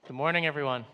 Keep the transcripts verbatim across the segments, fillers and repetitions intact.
Good morning, everyone.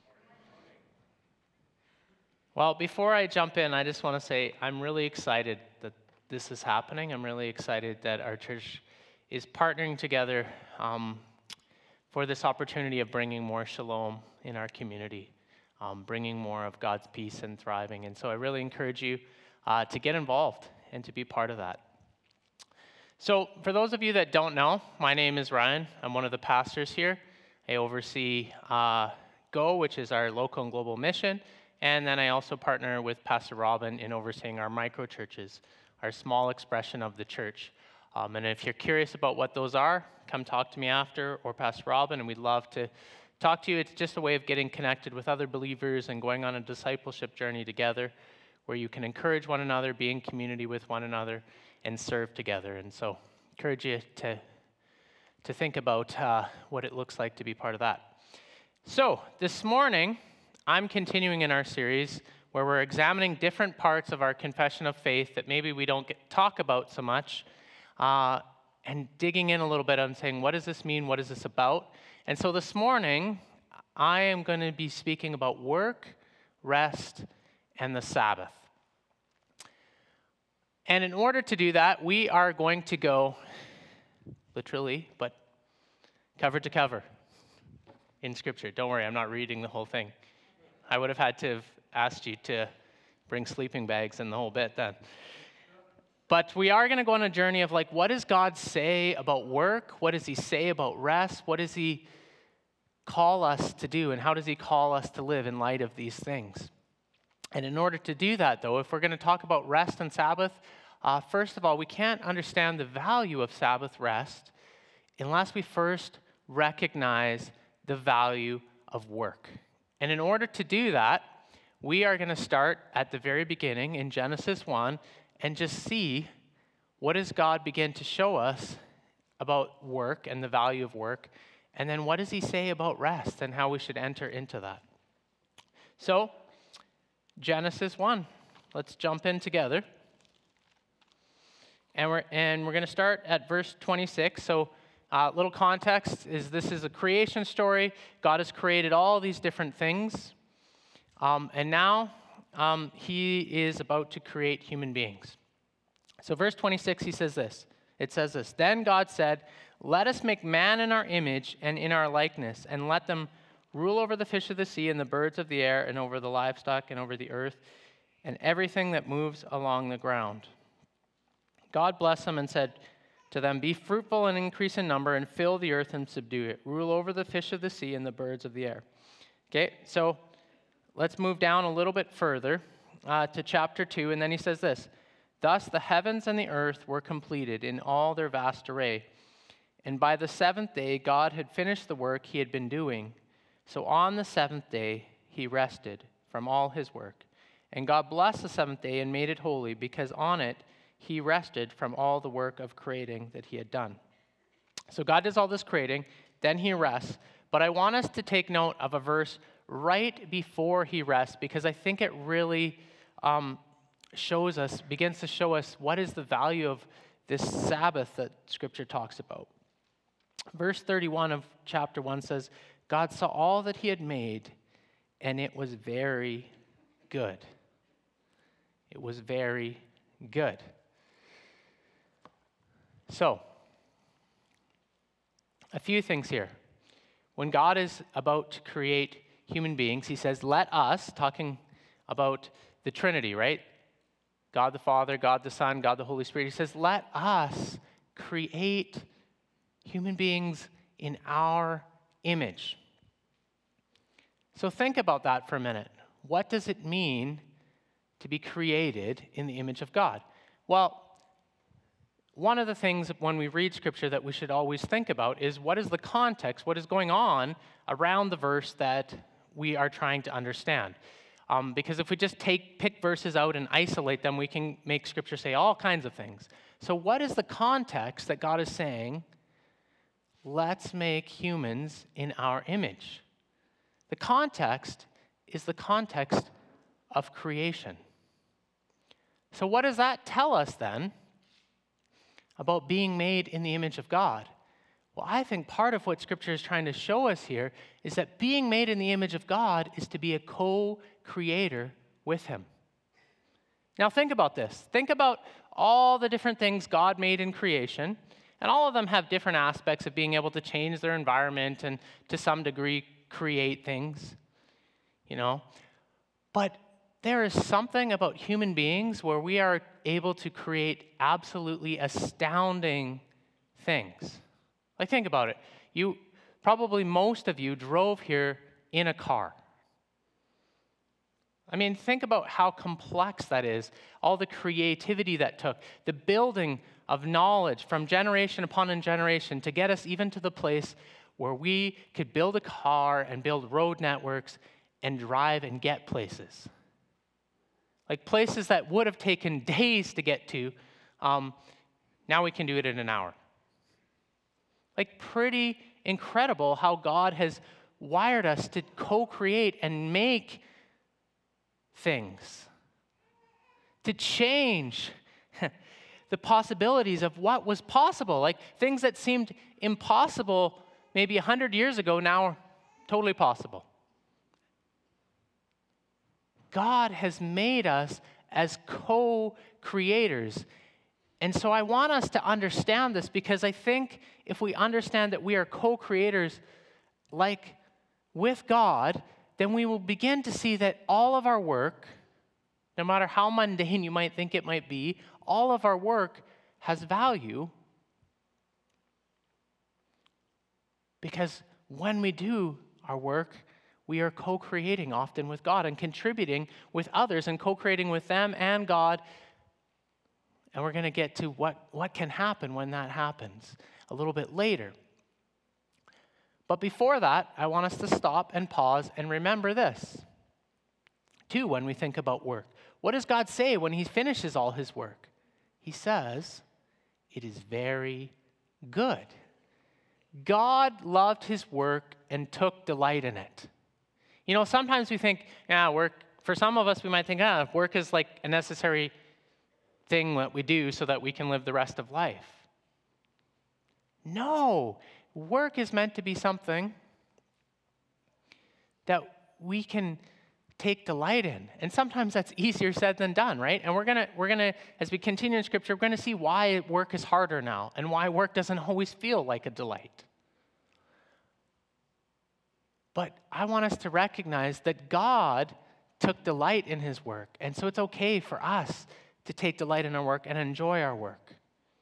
Well, before I jump in, I just want to say I'm really excited that this is happening. I'm really excited that our church is partnering together um, for this opportunity of bringing more shalom in our community, um, bringing more of God's peace and thriving. And so I really encourage you uh, to get involved and to be part of that. So for those of you that don't know, my name is Ryan. I'm one of the pastors here. I oversee uh, Go, which is our local and global mission. And then I also partner with Pastor Robin in overseeing our micro churches, our small expression of the church. Um, and if you're curious about what those are, come talk to me after or Pastor Robin, and we'd love to talk to you. It's just a way of getting connected with other believers and going on a discipleship journey together where you can encourage one another, be in community with one another, and serve together. And so I encourage you to, to think about uh, what it looks like to be part of that. So this morning, I'm continuing in our series where we're examining different parts of our confession of faith that maybe we don't get, talk about so much, uh, and digging in a little bit on saying, what does this mean? What is this about? And so this morning, I am going to be speaking about work, rest, and the Sabbath. And in order to do that, we are going to go, literally, but cover to cover in Scripture. Don't worry, I'm not reading the whole thing. I would have had to have asked you to bring sleeping bags and the whole bit then. But we are going to go on a journey of like, what does God say about work? What does he say about rest? What does he call us to do? And how does he call us to live in light of these things? And in order to do that, though, if we're going to talk about rest and Sabbath, uh, first of all, we can't understand the value of Sabbath rest unless we first recognize the value of work. And in order to do that, we are going to start at the very beginning in Genesis one and just see what does God begin to show us about work and the value of work, and then what does he say about rest and how we should enter into that. So, Genesis one, let's jump in together. And we're, and we're going to start at verse twenty-six. So, Uh, little context is this is a creation story. God has created all these different things. Um, and now um, he is about to create human beings. So verse twenty-six, he says this. It says this, "Then God said, 'Let us make man in our image and in our likeness, and let them rule over the fish of the sea and the birds of the air and over the livestock and over the earth and everything that moves along the ground.' God blessed them and said to them, 'Be fruitful and increase in number and fill the earth and subdue it. Rule over the fish of the sea and the birds of the air.'" Okay, so let's move down a little bit further uh, to chapter two, and then he says this, "Thus the heavens and the earth were completed in all their vast array. And by the seventh day God had finished the work he had been doing. So on the seventh day he rested from all his work. And God blessed the seventh day and made it holy, because on it he rested from all the work of creating that he had done." So God does all this creating, then he rests. But I want us to take note of a verse right before he rests, because I think it really um, shows us, begins to show us what is the value of this Sabbath that Scripture talks about. Verse thirty-one of chapter one says, "God saw all that he had made, and it was very good." It was very good. So, a few things here. When God is about to create human beings, he says, "Let us," talking about the Trinity, right? God the Father, God the Son, God the Holy Spirit. He says, "Let us create human beings in our image." So think about that for a minute. What does it mean to be created in the image of God? Well, one of the things when we read Scripture that we should always think about is what is the context, what is going on around the verse that we are trying to understand. Um, because if we just take pick verses out and isolate them, we can make Scripture say all kinds of things. So what is the context that God is saying, let's make humans in our image? The context is the context of creation. So what does that tell us then about being made in the image of God? Well, I think part of what Scripture is trying to show us here is that being made in the image of God is to be a co-creator with him. Now think about this. Think about all the different things God made in creation, and all of them have different aspects of being able to change their environment and to some degree create things, you know. But there is something about human beings where we are able to create absolutely astounding things. Like, think about it. You, probably most of you drove here in a car. I mean, think about how complex that is, all the creativity that took, the building of knowledge from generation upon generation to get us even to the place where we could build a car and build road networks and drive and get places. Like places that would have taken days to get to, um, now we can do it in an hour. Like, pretty incredible how God has wired us to co-create and make things, to change the possibilities of what was possible. Like, things that seemed impossible maybe one hundred years ago now are totally possible. God has made us as co-creators. And so I want us to understand this, because I think if we understand that we are co-creators like with God, then we will begin to see that all of our work, no matter how mundane you might think it might be, all of our work has value, because when we do our work, we are co-creating often with God and contributing with others and co-creating with them and God. And we're going to get to what, what can happen when that happens a little bit later. But before that, I want us to stop and pause and remember this, too, when we think about work. What does God say when he finishes all his work? He says, it is very good. God loved his work and took delight in it. You know, sometimes we think, yeah, work, for some of us, we might think, ah, work is like a necessary thing that we do so that we can live the rest of life. No, work is meant to be something that we can take delight in. And sometimes that's easier said than done, right? And we're gonna, we're gonna, as we continue in Scripture, we're gonna see why work is harder now and why work doesn't always feel like a delight. But I want us to recognize that God took delight in his work. And so it's okay for us to take delight in our work and enjoy our work.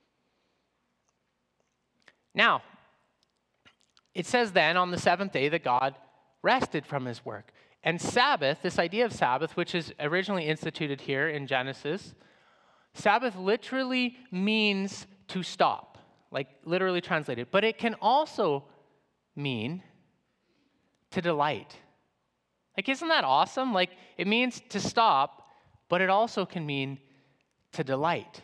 Now, it says then on the seventh day that God rested from his work. And Sabbath, this idea of Sabbath, which is originally instituted here in Genesis, Sabbath literally means to stop, like literally translated. But it can also mean to delight. Like, isn't that awesome? Like, it means to stop, but it also can mean to delight.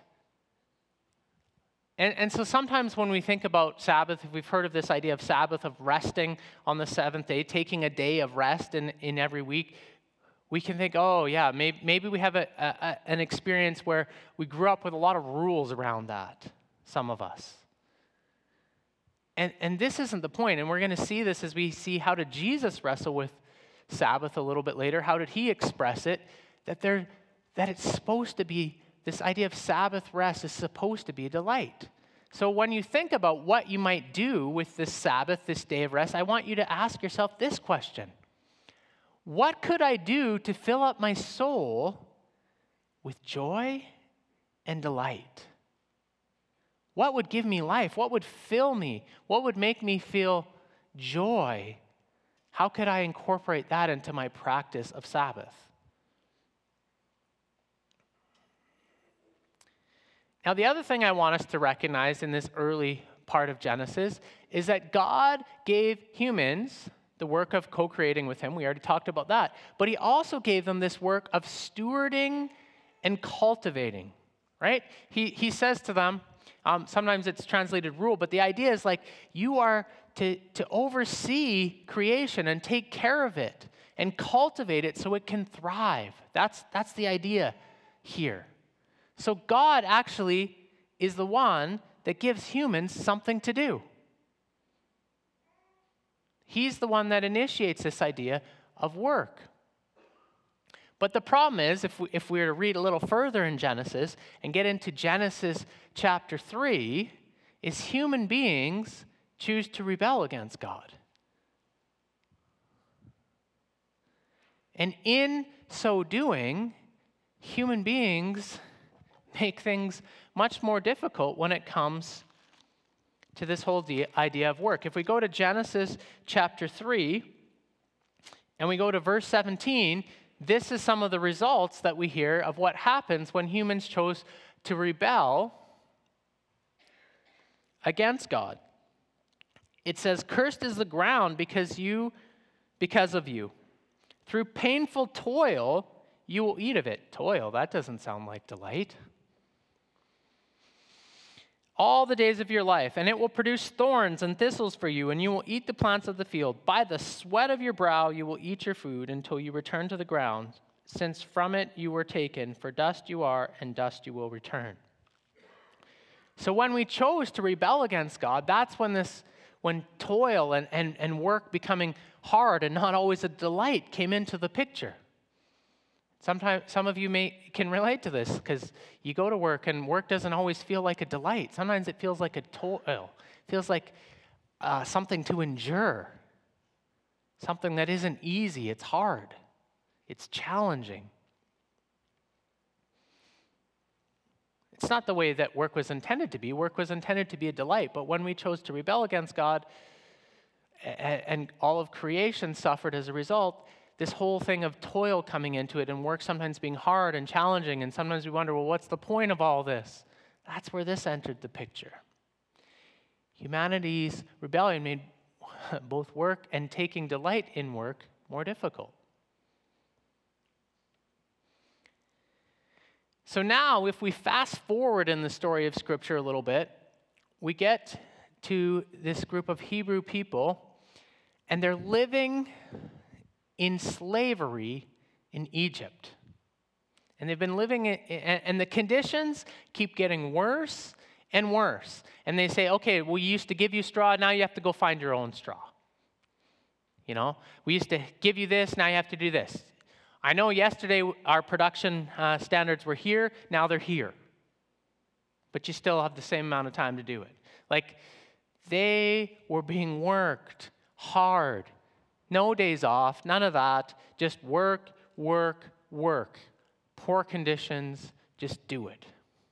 And, and so sometimes when we think about Sabbath, if we've heard of this idea of Sabbath, of resting on the seventh day, taking a day of rest in, in every week, we can think, oh yeah, maybe, maybe we have a, a, an experience where we grew up with a lot of rules around that, some of us. And, and this isn't the point, and we're going to see this as we see how did Jesus wrestle with Sabbath a little bit later. How did he express it? That, there, that it's supposed to be, this idea of Sabbath rest is supposed to be a delight. So when you think about what you might do with this Sabbath, this day of rest, I want you to ask yourself this question. What could I do to fill up my soul with joy and delight? What would give me life? What would fill me? What would make me feel joy? How could I incorporate that into my practice of Sabbath? Now, the other thing I want us to recognize in this early part of Genesis is that God gave humans the work of co-creating with him. We already talked about that. But he also gave them this work of stewarding and cultivating, right? He, he says to them, Um, sometimes it's translated rule, but the idea is like you are to, to oversee creation and take care of it and cultivate it so it can thrive. That's, that's the idea here. So God actually is the one that gives humans something to do. He's the one that initiates this idea of work. But the problem is, if we, if we were to read a little further in Genesis and get into Genesis chapter three, is human beings choose to rebel against God. And in so doing, human beings make things much more difficult when it comes to this whole de- idea of work. If we go to Genesis chapter three and we go to verse seventeen, this is some of the results that we hear of what happens when humans chose to rebel against God. It says, "Cursed is the ground because you, because of you. Through painful toil, you will eat of it." Toil, that doesn't sound like delight. "All the days of your life, and it will produce thorns and thistles for you, and you will eat the plants of the field. By the sweat of your brow you will eat your food until you return to the ground, since from it you were taken, for dust you are, and dust you will return." So when we chose to rebel against God, that's when this, when toil and, and, and work becoming hard and not always a delight came into the picture. Sometimes some of you may can relate to this because you go to work and work doesn't always feel like a delight. Sometimes it feels like a toil. It feels like uh, something to endure, something that isn't easy. It's hard. It's challenging. It's not the way that work was intended to be. Work was intended to be a delight, but when we chose to rebel against God, and all of creation suffered as a result, this whole thing of toil coming into it and work sometimes being hard and challenging, and sometimes we wonder, well, what's the point of all this? That's where this entered the picture. Humanity's rebellion made both work and taking delight in work more difficult. So now, if we fast forward in the story of Scripture a little bit, we get to this group of Hebrew people, and they're living in slavery in Egypt. And they've been living, in, and the conditions keep getting worse and worse. And they say, okay, we used to give you straw, now you have to go find your own straw. You know, we used to give you this, now you have to do this. I know yesterday our production uh, standards were here, now they're here. But you still have the same amount of time to do it. Like, they were being worked hard. No days off, none of that. Just work, work, work. Poor conditions, just do it.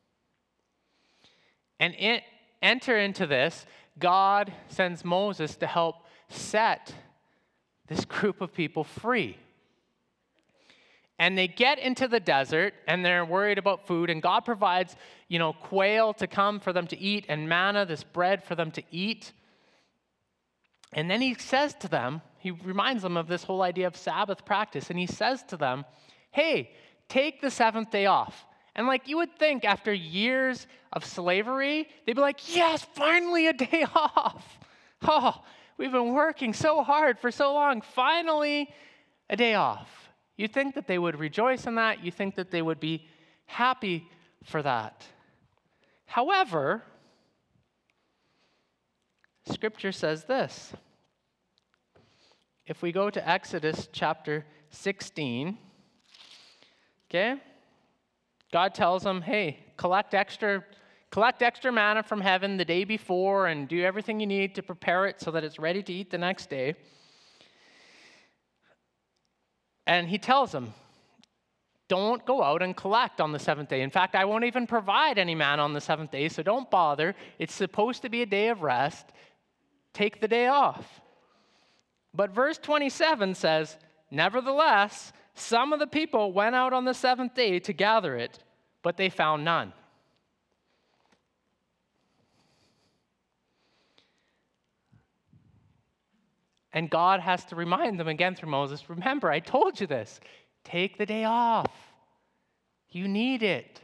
And it, enter into this, God sends Moses to help set this group of people free. And they get into the desert, and they're worried about food, and God provides, you know, quail to come for them to eat, and manna, this bread for them to eat. And then he says to them, he reminds them of this whole idea of Sabbath practice, and he says to them, hey, take the seventh day off. And like you would think after years of slavery, they'd be like, yes, finally a day off. Oh, we've been working so hard for so long, finally a day off. You'd think that they would rejoice in that. You think that they would be happy for that. However, Scripture says this. If we go to Exodus chapter sixteen, okay, God tells them, hey, collect extra, collect extra manna from heaven the day before and do everything you need to prepare it so that it's ready to eat the next day. And he tells them, don't go out and collect on the seventh day. In fact, I won't even provide any manna on the seventh day, so don't bother. It's supposed to be a day of rest. Take the day off. But verse twenty-seven says, nevertheless, some of the people went out on the seventh day to gather it, but they found none. And God has to remind them again through Moses, remember, I told you this. Take the day off. You need it.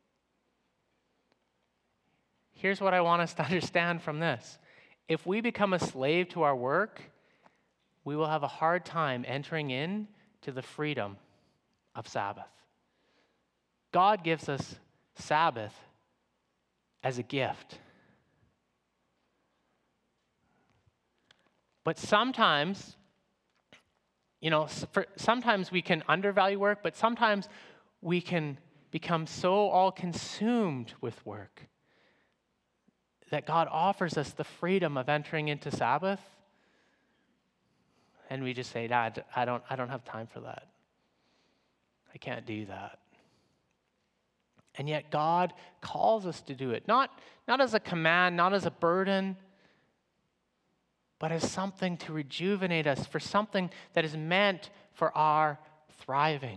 Here's what I want us to understand from this. If we become a slave to our work, we will have a hard time entering in to the freedom of Sabbath. God gives us Sabbath as a gift. But sometimes, you know, for, sometimes we can undervalue work, but sometimes we can become so all-consumed with work that God offers us the freedom of entering into Sabbath, and we just say, nah, I don't, I don't have time for that. I can't do that. And yet God calls us to do it, not, not as a command, not as a burden, but as something to rejuvenate us, for something that is meant for our thriving.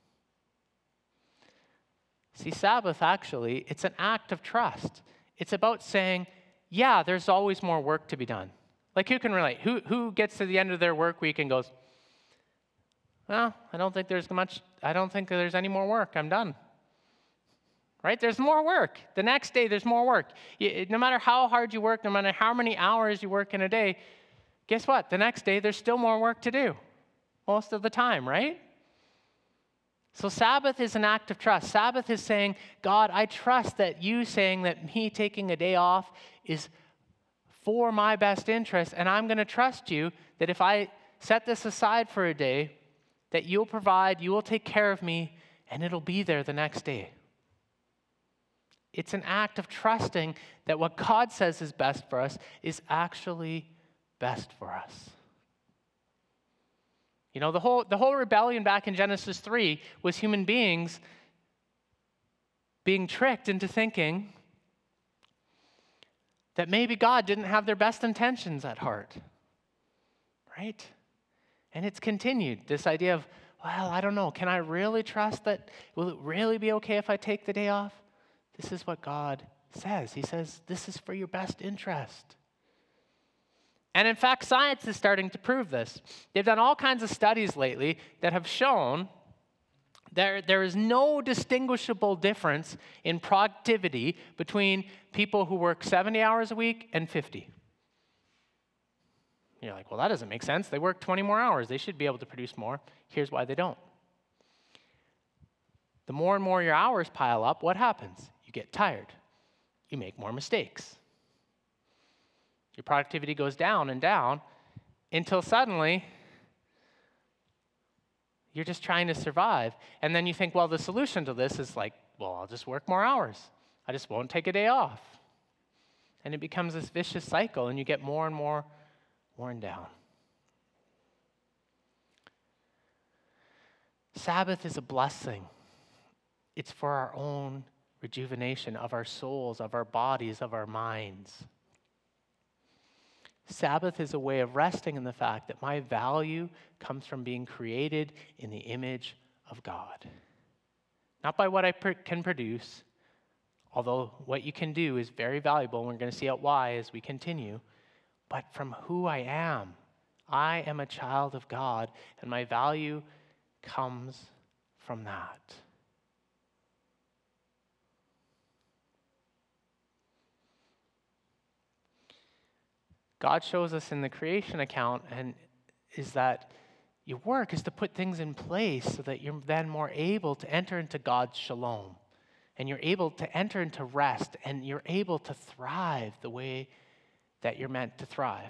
See, Sabbath actually, it's an act of trust. It's about saying, yeah, there's always more work to be done. Like, who can relate? Who, who gets to the end of their work week and goes, well, I don't think there's much, I don't think there's any more work. I'm done. Right? There's more work. The next day, there's more work. You, no matter how hard you work, no matter how many hours you work in a day, guess what? The next day, there's still more work to do. Most of the time, right? So Sabbath is an act of trust. Sabbath is saying, God, I trust that you saying that me taking a day off is for my best interest, and I'm going to trust you that if I set this aside for a day, that you'll provide, you will take care of me, and it'll be there the next day. It's an act of trusting that what God says is best for us is actually best for us. You know, the whole, the whole rebellion back in Genesis three was human beings being tricked into thinking that maybe God didn't have their best intentions at heart, right? And it's continued, this idea of, well, I don't know, can I really trust that? Will it really be okay if I take the day off? This is what God says. He says, this is for your best interest. And in fact, science is starting to prove this. They've done all kinds of studies lately that have shown there, there is no distinguishable difference in productivity between people who work seventy hours a week and fifty. You're like, well, that doesn't make sense. They work twenty more hours. They should be able to produce more. Here's why they don't. The more and more your hours pile up, what happens? You get tired. You make more mistakes. Your productivity goes down and down until suddenly you're just trying to survive. And then you think, well, the solution to this is like, well, I'll just work more hours. I just won't take a day off. And it becomes this vicious cycle, and you get more and more worn down. Sabbath is a blessing. It's for our own rejuvenation of our souls, of our bodies, of our minds. Sabbath is a way of resting in the fact that my value comes from being created in the image of God. Not by what I pr- can produce, although what you can do is very valuable, and we're going to see out why as we continue, but from who I am. I am a child of God, and my value comes from that. God shows us in the creation account and is that your work is to put things in place so that you're then more able to enter into God's shalom. And you're able to enter into rest, and you're able to thrive the way that you're meant to thrive.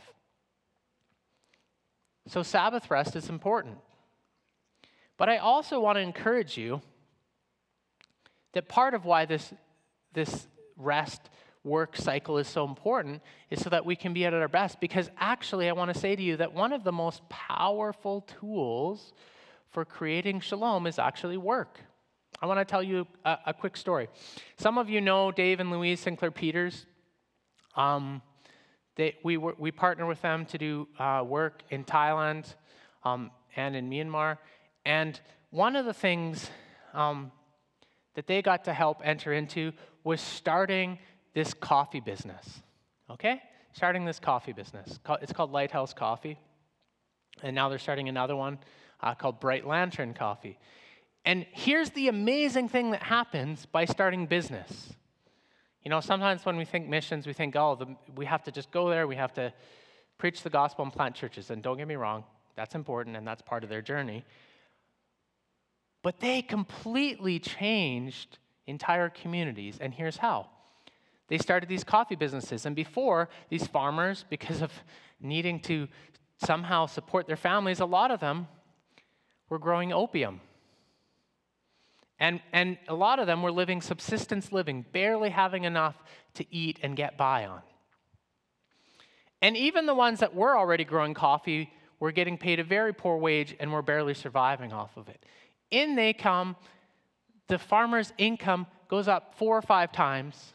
So Sabbath rest is important. But I also want to encourage you that part of why this, this rest work cycle is so important is so that we can be at our best. Because actually, I want to say to you that one of the most powerful tools for creating shalom is actually work. I want to tell you a, a quick story. Some of you know Dave and Louise Sinclair Peters. Um, they, we, were, we partner with them to do uh, work in Thailand um, and in Myanmar. And one of the things um, that they got to help enter into was starting this coffee business, okay? Starting this coffee business. It's called Lighthouse Coffee. And now they're starting another one uh, called Bright Lantern Coffee. And here's the amazing thing that happens by starting business. You know, sometimes when we think missions, we think, oh, the, we have to just go there, we have to preach the gospel and plant churches. And don't get me wrong, that's important and that's part of their journey. But they completely changed entire communities, and here's how. They started these coffee businesses, and before, these farmers, because of needing to somehow support their families, a lot of them were growing opium. And, and a lot of them were living subsistence living, barely having enough to eat and get by on. And even the ones that were already growing coffee were getting paid a very poor wage and were barely surviving off of it. In they come, the farmer's income goes up four or five times.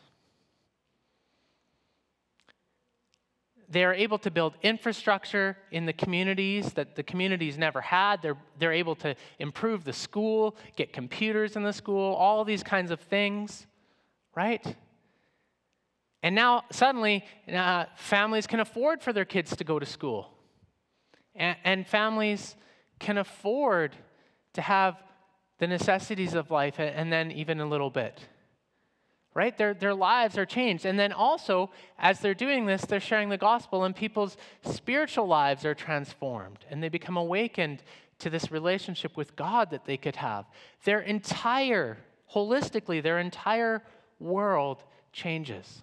They are able to build infrastructure in the communities that the communities never had. They're, they're able to improve the school, get computers in the school, all these kinds of things, right? And now suddenly uh, families can afford for their kids to go to school. And, and families can afford to have the necessities of life and then even a little bit. Right? Their, their lives are changed. And then also, as they're doing this, they're sharing the gospel and people's spiritual lives are transformed and they become awakened to this relationship with God that they could have. Their entire, holistically, their entire world changes.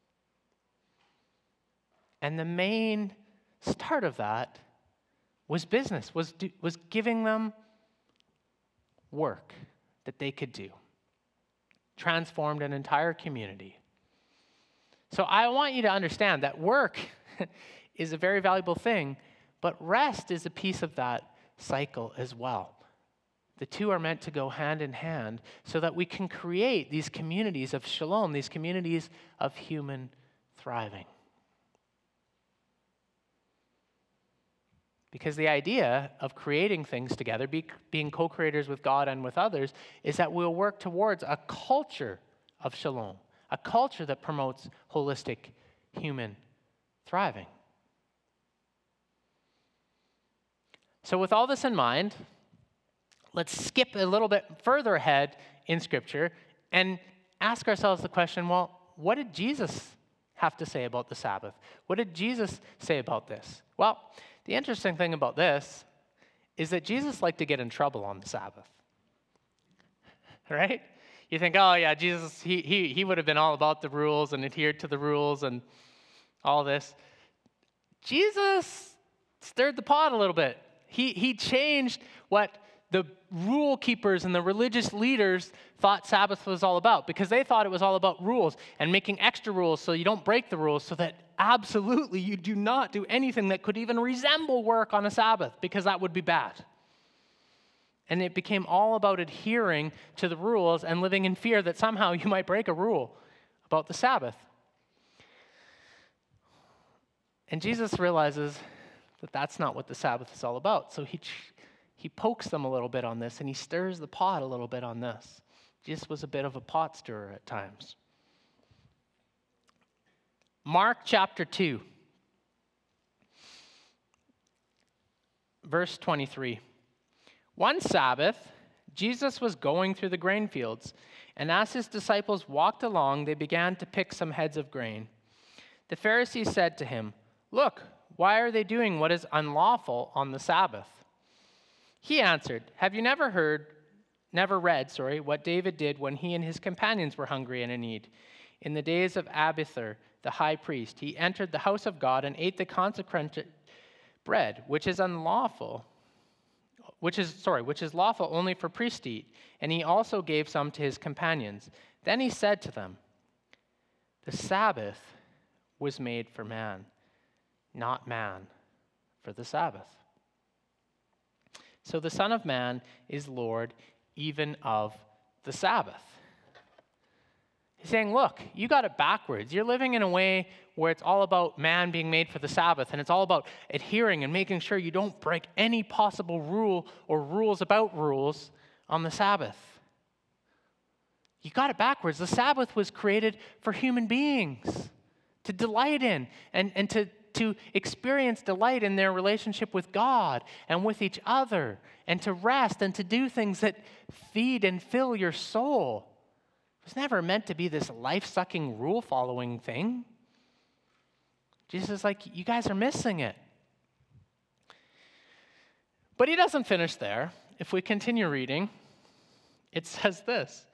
And the main start of that was business, was, do, was giving them work that they could do. Transformed an entire community. So I want you to understand that work is a very valuable thing, but rest is a piece of that cycle as well. The two are meant to go hand in hand so that we can create these communities of shalom, these communities of human thriving. Because the idea of creating things together, be, being co-creators with God and with others, is that we'll work towards a culture of shalom, a culture that promotes holistic human thriving. So with all this in mind, let's skip a little bit further ahead in Scripture and ask ourselves the question, well, what did Jesus have to say about the Sabbath? What did Jesus say about this? Well, the interesting thing about this is that Jesus liked to get in trouble on the Sabbath, right? You think, oh yeah, Jesus, he, he, he would have been all about the rules and adhered to the rules and all this. Jesus stirred the pot a little bit. He, he changed what the rule keepers and the religious leaders thought Sabbath was all about, because they thought it was all about rules and making extra rules so you don't break the rules, so that absolutely you do not do anything that could even resemble work on a Sabbath, because that would be bad. And it became all about adhering to the rules and living in fear that somehow you might break a rule about the Sabbath. And Jesus realizes that that's not what the Sabbath is all about. So he he pokes them a little bit on this, and he stirs the pot a little bit on this. Jesus was a bit of a pot stirrer at times. Mark chapter two, verse twenty-three. One Sabbath, Jesus was going through the grain fields, and as his disciples walked along, they began to pick some heads of grain. The Pharisees said to him, "Look, why are they doing what is unlawful on the Sabbath?" He answered, "Have you never heard, never read, sorry, what David did when he and his companions were hungry and in need? In the days of Abiathar, the high priest, he entered the house of God and ate the consecrated bread, which is unlawful, which is, sorry, which is lawful only for priests to eat, and he also gave some to his companions. Then he said to them, the Sabbath was made for man, not man for the Sabbath. So the Son of Man is Lord even of the Sabbath." He's saying, look, you got it backwards. You're living in a way where it's all about man being made for the Sabbath, and it's all about adhering and making sure you don't break any possible rule or rules about rules on the Sabbath. You got it backwards. The Sabbath was created for human beings to delight in and, and to to experience delight in their relationship with God and with each other, and to rest and to do things that feed and fill your soul. It was never meant to be this life-sucking, rule-following thing. Jesus is like, you guys are missing it. But he doesn't finish there. If we continue reading, it says this.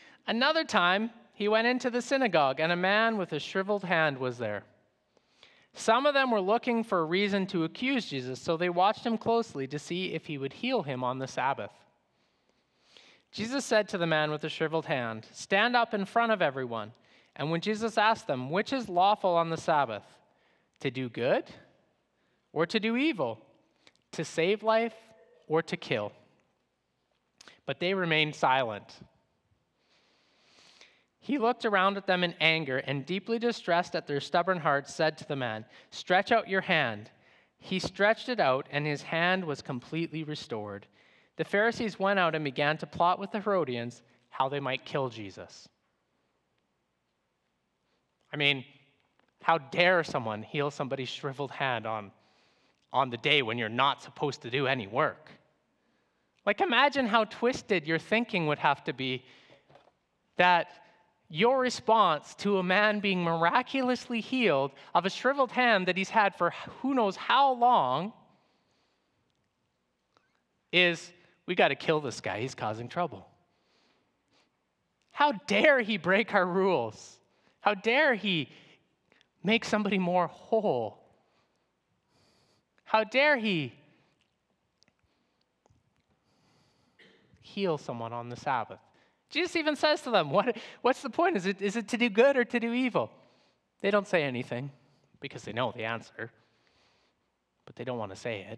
Another time, he went into the synagogue, and a man with a shriveled hand was there. Some of them were looking for a reason to accuse Jesus, so they watched him closely to see if he would heal him on the Sabbath. Jesus said to the man with the shriveled hand, "Stand up in front of everyone." And when Jesus asked them, "Which is lawful on the Sabbath, to do good or to do evil, to save life or to kill?" But they remained silent. He looked around at them in anger and, deeply distressed at their stubborn hearts, said to the man, "Stretch out your hand." He stretched it out, and his hand was completely restored. The Pharisees went out and began to plot with the Herodians how they might kill Jesus. I mean, how dare someone heal somebody's shriveled hand on, on the day when you're not supposed to do any work? Like, imagine how twisted your thinking would have to be that your response to a man being miraculously healed of a shriveled hand that he's had for who knows how long is, "We got to kill this guy, he's causing trouble." How dare he break our rules? How dare he make somebody more whole? How dare he heal someone on the Sabbath? Jesus even says to them, what, what's the point? Is it, is it to do good or to do evil? They don't say anything because they know the answer, but they don't want to say it.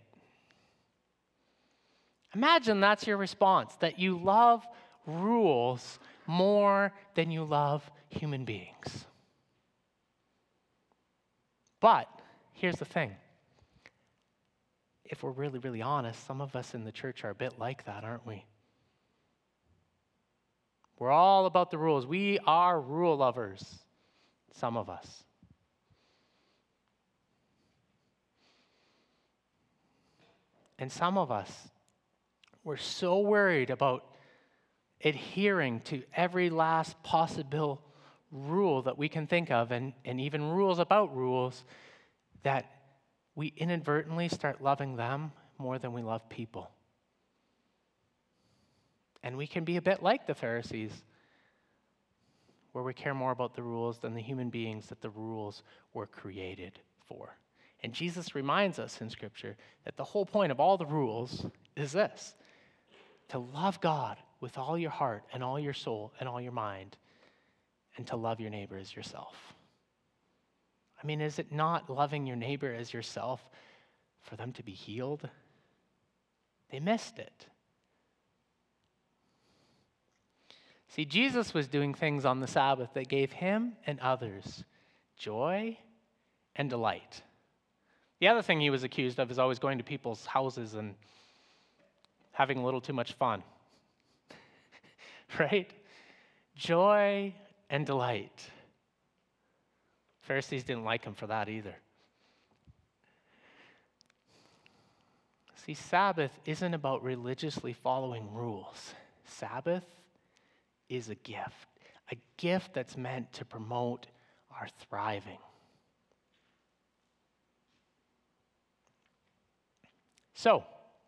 Imagine that's your response, that you love rules more than you love human beings. But here's the thing. If we're really, really honest, some of us in the church are a bit like that, aren't we? We're all about the rules. We are rule lovers, some of us. And some of us, we're so worried about adhering to every last possible rule that we can think of, and, and even rules about rules, that we inadvertently start loving them more than we love people. And we can be a bit like the Pharisees, where we care more about the rules than the human beings that the rules were created for. And Jesus reminds us in Scripture that the whole point of all the rules is this: to love God with all your heart and all your soul and all your mind, and to love your neighbor as yourself. I mean, is it not loving your neighbor as yourself for them to be healed? They missed it. See, Jesus was doing things on the Sabbath that gave him and others joy and delight. The other thing he was accused of is always going to people's houses and having a little too much fun. Right? Joy and delight. Pharisees didn't like him for that either. See, Sabbath isn't about religiously following rules. Sabbath is a gift, a gift that's meant to promote our thriving. So,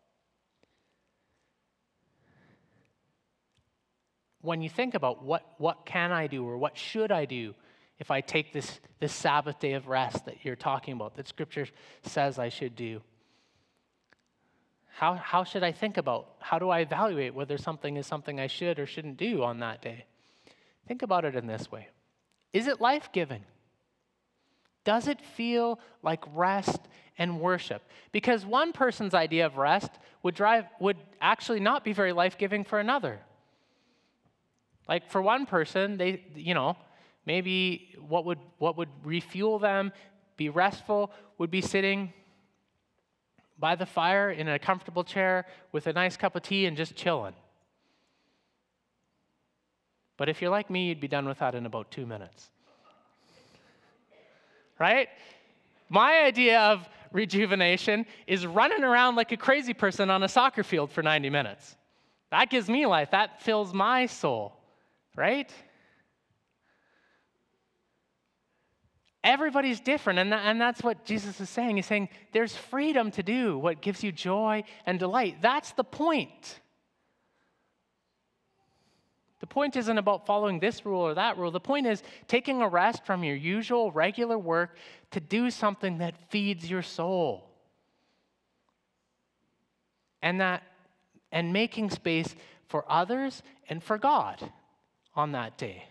when you think about what, what can I do or what should I do if I take this, this Sabbath day of rest that you're talking about, that Scripture says I should do, How, how should I think about, how do I evaluate whether something is something I should or shouldn't do on that day? Think about it in this way. Is it life-giving? Does it feel like rest and worship? Because one person's idea of rest would drive would actually not be very life-giving for another. Like for one person, they you know, maybe what would what would refuel them, be restful, would be sitting by the fire in a comfortable chair with a nice cup of tea and just chilling. But if you're like me, you'd be done with that in about two minutes. Right? My idea of rejuvenation is running around like a crazy person on a soccer field for ninety minutes. That gives me life. That fills my soul. Right? Everybody's different, and, that, and that's what Jesus is saying. He's saying there's freedom to do what gives you joy and delight. That's the point. The point isn't about following this rule or that rule. The point is taking a rest from your usual, regular work to do something that feeds your soul. And that, and making space for others and for God on that day.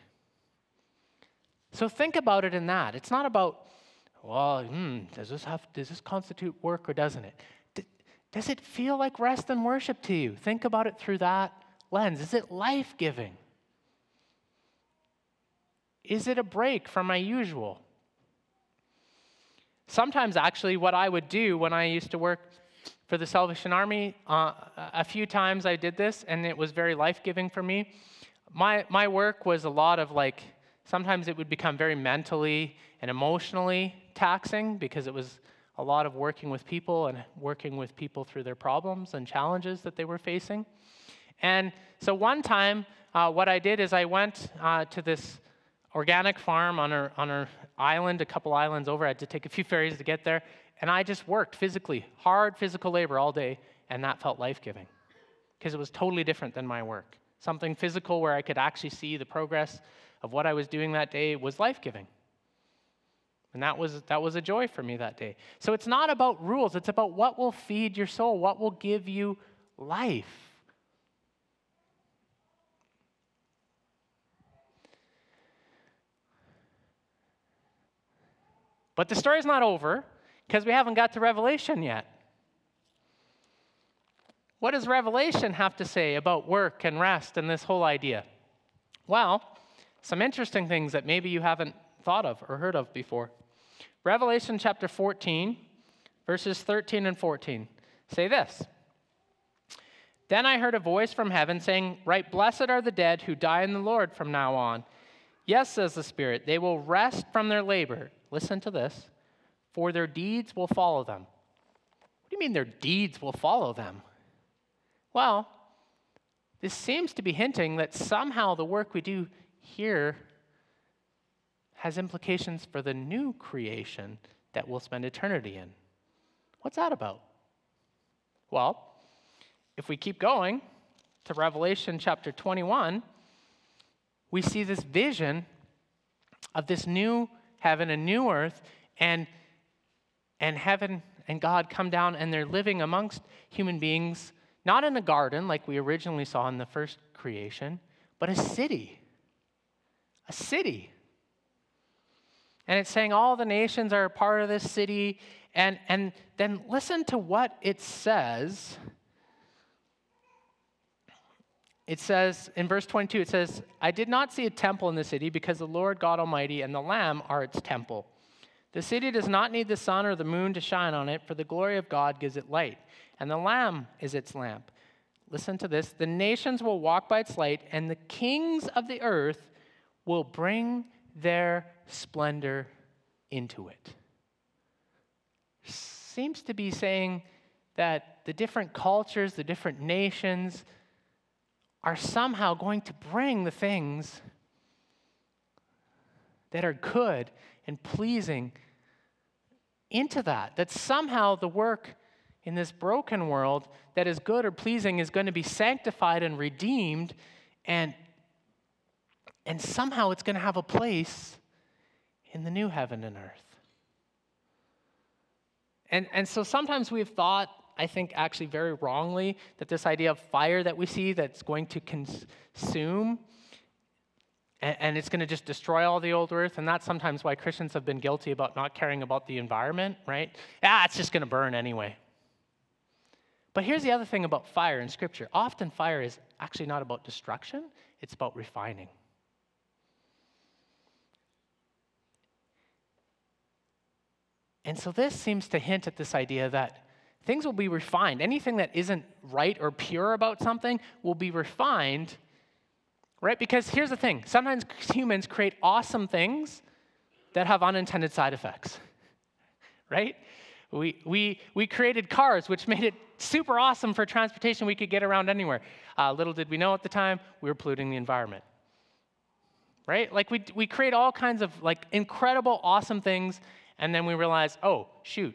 So think about it in that. It's not about, well, hmm, does this have, does this constitute work or doesn't it? D- does it feel like rest and worship to you? Think about it through that lens. Is it life-giving? Is it a break from my usual? Sometimes, actually, what I would do when I used to work for the Salvation Army, uh, a few times I did this, and it was very life-giving for me. My my work was a lot of like, sometimes it would become very mentally and emotionally taxing because it was a lot of working with people and working with people through their problems and challenges that they were facing. And so one time, uh, what I did is I went uh, to this organic farm on our on our island, a couple islands over. I had to take a few ferries to get there. And I just worked physically, hard physical labor all day, and that felt life-giving because it was totally different than my work. Something physical where I could actually see the progress of what I was doing that day was life-giving. And that was that was a joy for me that day. So it's not about rules. It's about what will feed your soul, what will give you life. But the story's not over, because we haven't got to Revelation yet. What does Revelation have to say about work and rest and this whole idea? Well, some interesting things that maybe you haven't thought of or heard of before. Revelation chapter fourteen, verses thirteen and fourteen say this. Then I heard a voice from heaven saying, "Right, blessed are the dead who die in the Lord from now on. Yes, says the Spirit, they will rest from their labor." Listen to this. "For their deeds will follow them." What do you mean their deeds will follow them? Well, this seems to be hinting that somehow the work we do here has implications for the new creation that we'll spend eternity in. What's that about? Well, if we keep going to Revelation chapter twenty-one, we see this vision of this new heaven and new earth, and and heaven and God come down, and they're living amongst human beings, not in a garden like we originally saw in the first creation, but a city. A city. And it's saying all the nations are a part of this city, and, and then listen to what it says. It says, in verse twenty-two, it says, "I did not see a temple in the city because the Lord God Almighty and the Lamb are its temple. The city does not need the sun or the moon to shine on it, for the glory of God gives it light, and the Lamb is its lamp." Listen to this. "The nations will walk by its light, and the kings of the earth will bring their splendor into it." Seems to be saying that the different cultures, the different nations are somehow going to bring the things that are good and pleasing into that. That somehow the work in this broken world that is good or pleasing is going to be sanctified and redeemed, and, and somehow it's going to have a place in the new heaven and earth. And, and so sometimes we've thought, I think actually very wrongly, that this idea of fire that we see that's going to consume and, and it's going to just destroy all the old earth, and that's sometimes why Christians have been guilty about not caring about the environment, right? Ah, it's just going to burn anyway. But here's the other thing about fire in Scripture. Often fire is actually not about destruction, it's about refining. And so this seems to hint at this idea that things will be refined. Anything that isn't right or pure about something will be refined, right? Because here's the thing. Sometimes humans create awesome things that have unintended side effects, right? We, we, we created cars, which made it super awesome for transportation. We could get around anywhere. Uh, little did we know at the time, we were polluting the environment, right? Like we, we create all kinds of like incredible, awesome things, and then we realize, oh, shoot.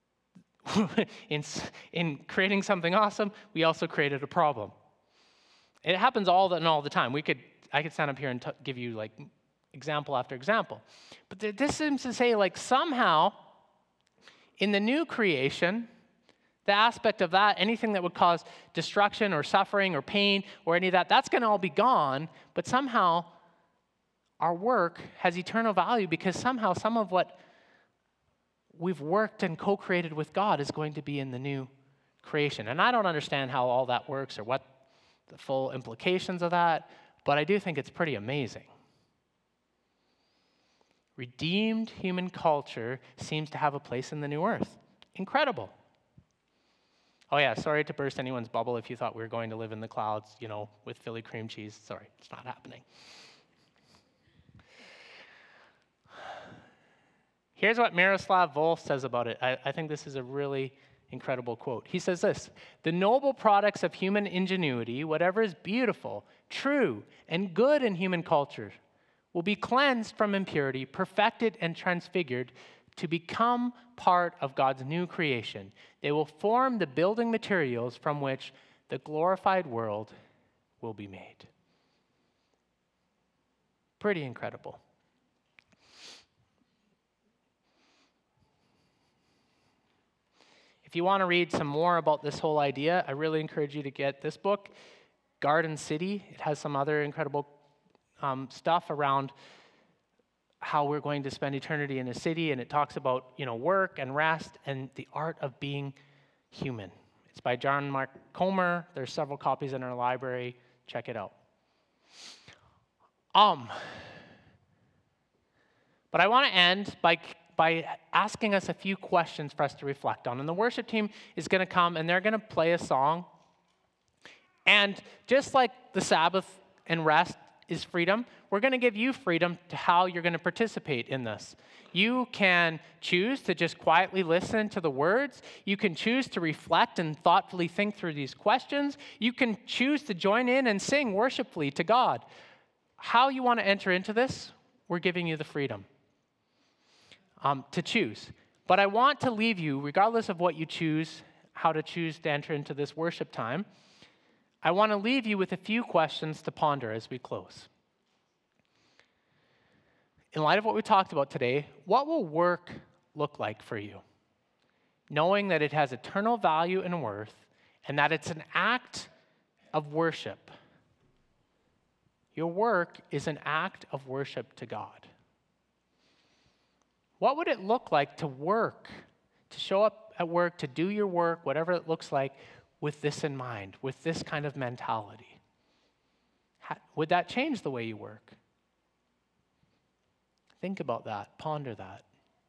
in, in creating something awesome, we also created a problem. It happens all the, and all the time. We could, I could stand up here and t- give you like example after example. But th- this seems to say like somehow in the new creation, the aspect of that, anything that would cause destruction or suffering or pain or any of that, that's going to all be gone. But somehow our work has eternal value because somehow some of what we've worked and co-created with God is going to be in the new creation. And I don't understand how all that works or what the full implications of that, but I do think it's pretty amazing. Redeemed human culture seems to have a place in the new earth. Incredible. Oh yeah, sorry to burst anyone's bubble if you thought we were going to live in the clouds, you know, with Philly cream cheese. Sorry, it's not happening. Here's what Miroslav Volf says about it. I, I think this is a really incredible quote. He says this: "The noble products of human ingenuity, whatever is beautiful, true, and good in human culture, will be cleansed from impurity, perfected and transfigured to become part of God's new creation. They will form the building materials from which the glorified world will be made." Pretty incredible. If you want to read some more about this whole idea, I really encourage you to get this book, Garden City. It has some other incredible um, stuff around how we're going to spend eternity in a city, and it talks about, you know, work and rest and the art of being human. It's by John Mark Comer. There's several copies in our library. Check it out. Um, but I want to end by by asking us a few questions for us to reflect on. And the worship team is going to come, and they're going to play a song. And just like the Sabbath and rest is freedom, we're going to give you freedom to how you're going to participate in this. You can choose to just quietly listen to the words. You can choose to reflect and thoughtfully think through these questions. You can choose to join in and sing worshipfully to God. How you want to enter into this, we're giving you the freedom um, to choose. But I want to leave you, regardless of what you choose, how to choose to enter into this worship time, I want to leave you with a few questions to ponder as we close. In light of what we talked about today, what will work look like for you? Knowing that it has eternal value and worth, and that it's an act of worship. Your work is an act of worship to God. What would it look like to work, to show up at work, to do your work, whatever it looks like, with this in mind, with this kind of mentality? How, would that change the way you work? Think about that. Ponder that.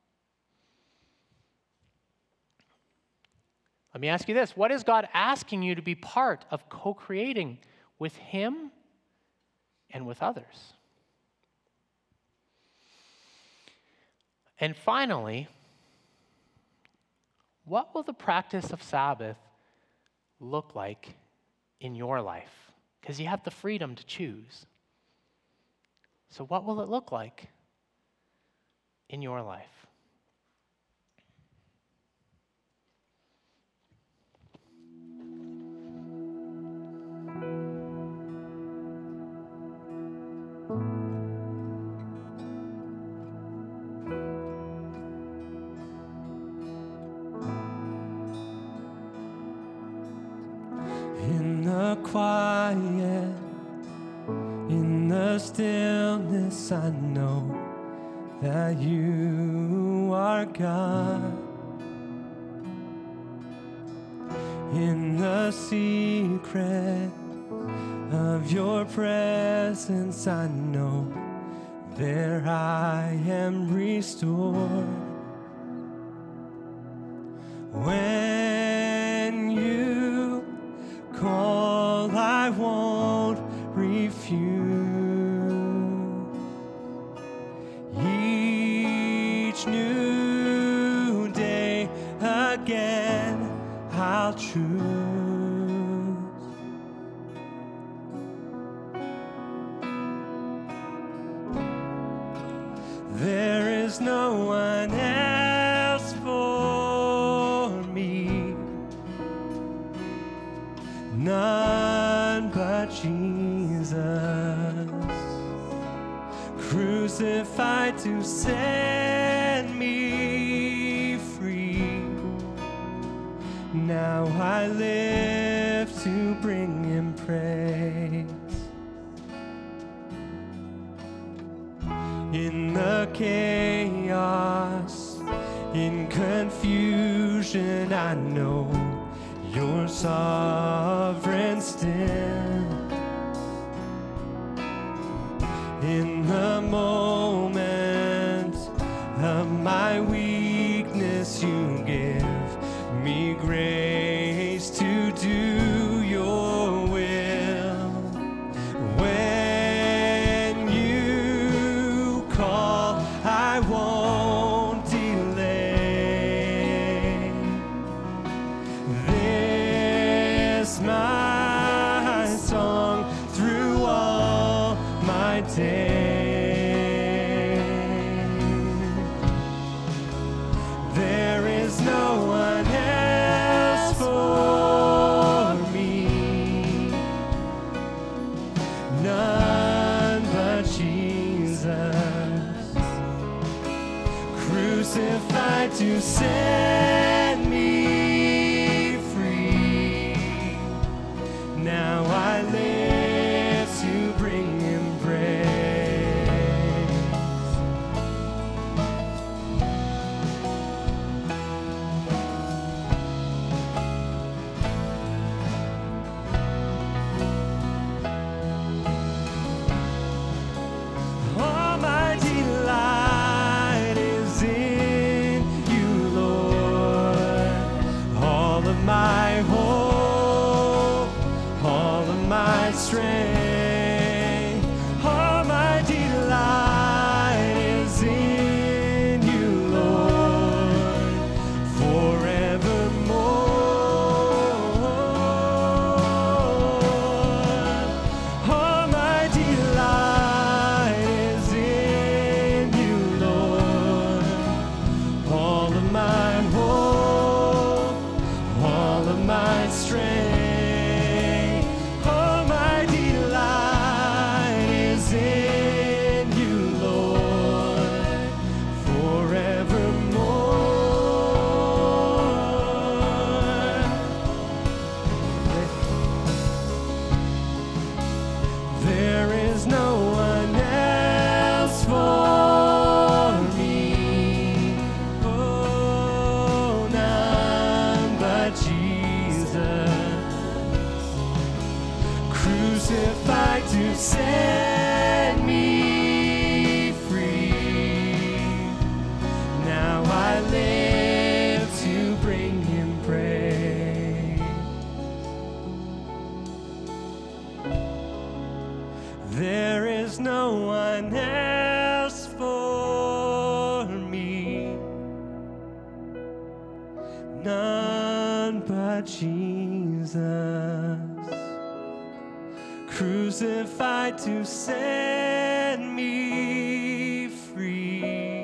Let me ask you this. What is God asking you to be part of co-creating with Him and with others? And finally, what will the practice of Sabbath look like in your life? Because you have the freedom to choose. So what will it look like in your life? In the quiet, in the stillness, I know that you are God. In the secret of your presence, I know there I am restored. When you call, I won't refuse. Each new day again I'll choose. There is no one else for me, none but Jesus. to set me free. Now I live to bring him praise. In the chaos, in confusion, I know you're sovereign still. In the moment of my weakness, you give me grace to do your will. When you call, I won't delay. This my song through all my days. There is no one else for me, none but Jesus, crucified to set me free. Now I live to bring him praise. All my delight is in you, Lord. All of my hope, all of my strength, all my delight is in you, Lord, forevermore. All my delight is in you, Lord. All of my hope, all of my strength, all my delight is in you, Lord, forevermore. There is no one else for me, oh, none but Jesus, crucified to set me free. Now I live to bring him praise. There is no one else for me, none but Jesus, crucified to set me free.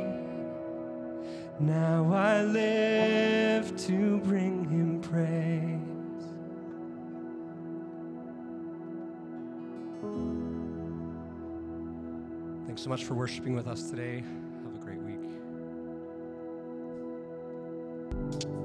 Now I live to bring him praise. Thanks so much for worshiping with us today. Have a great week.